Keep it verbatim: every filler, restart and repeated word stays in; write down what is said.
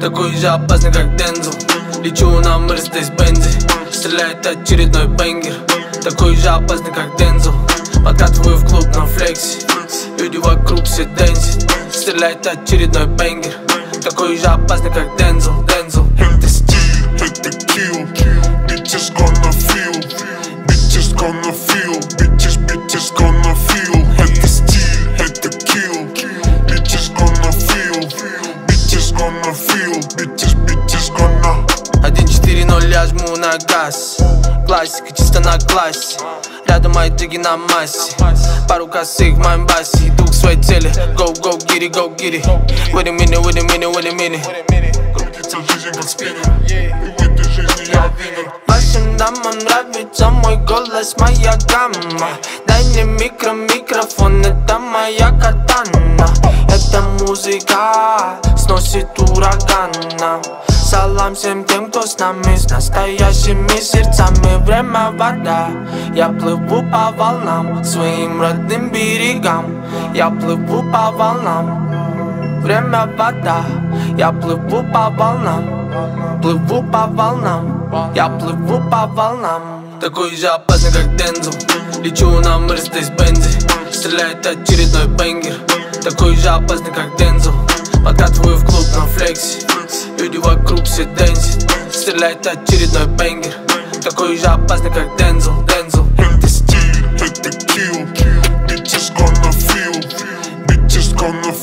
Такой же опасный, как Дензел. Лечу на Мерседес-Бензе, стреляет очередной бенгер. Такой же опасный, как Дензел. Подкатываю в клуб на флексе, люди вокруг все дэнсят. Стреляет очередной бенгер. Такой же опасный, как Дензел, Дензел. Это стиль, это kill. Bitches gonna feel, bitches gonna feel, bitches, bitches gonna feel. Это стиль, это kill. Bitches gonna feel, bitches gonna feel, bitches, bitches gonna. Один четыре ноль, я жму на газ. Классика чисто на классе. Рядом мои джиги на массе. Пару косых в моем басе. Иду к своей цели. Go, go, get it, go, get it. Wait a minute, wait a minute, wait a minute. Крутится жизнь как спиннер, и в этой жизни я winner. Вашим дамам нравится мой голос, моя гамма. Дай мне микро, микрофон, это моя катана. Эта музыка сносит урагана. Салам всем тем, кто с нами, с настоящими сердцами. Время вода, я плыву по волнам, своим родным берегам. Я плыву по волнам. Время вода, я плыву по волнам. Плыву по волнам, я плыву по волнам. Такой же опасный, как Дензел. Лечу на Мерседес-Бензе, стреляет очередной бенгер. Такой же опасный, как Дензел. Подкатываю в клуб на флексе, люди вокруг все дэнсят. Стреляет очередной бенгер. Такой же опасный, как Дензел, Дензел. Это стиль, это kill. Bitches gonna feel, bitches gonna feel.